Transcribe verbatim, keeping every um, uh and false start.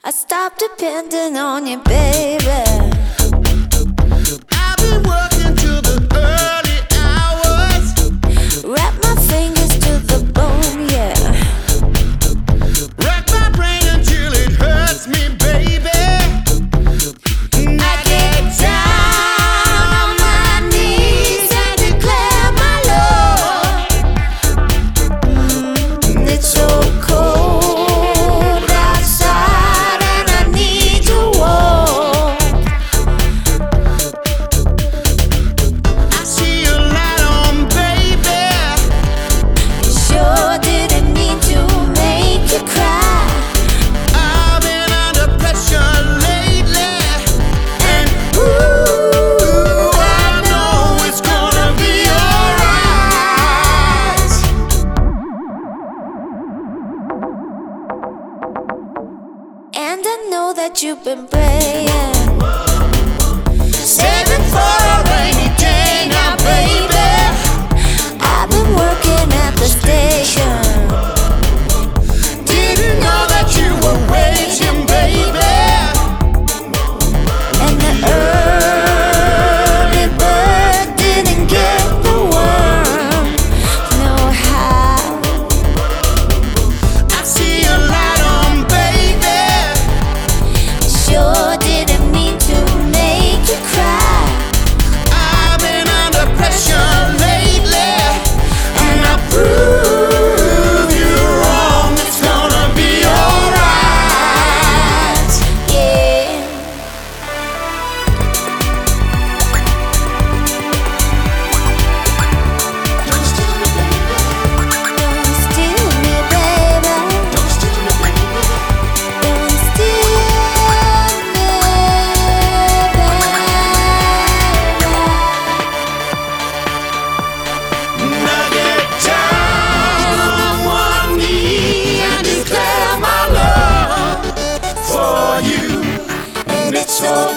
I stopped depending on you, baby. I've been working till the early hours. Wrap my fingers to the bone, yeah. Rack my brain until it hurts me, baby. I get down on my knees and declare my love. Mm, it's so cold outside and I need to walk. I see your light on, baby. You sure didn't mean to make you cry. I've been under pressure lately, and ooh, I know it's gonna be alright. And I know that you've been praying, Saving for a rainy day now, baby. I've been working at the station. Didn't know that you were waiting, baby. And the early bird didn't get the worm. No how. I see your light on, baby. Sure didn't mean to make you cry. I've been under pressure lately, and I prove you wrong. It's gonna be alright. Yeah. Don't steal me, baby. Don't steal me, baby. Don't steal me, baby. Don't steal me, And I get down on one knee and declare my love for you, and it's so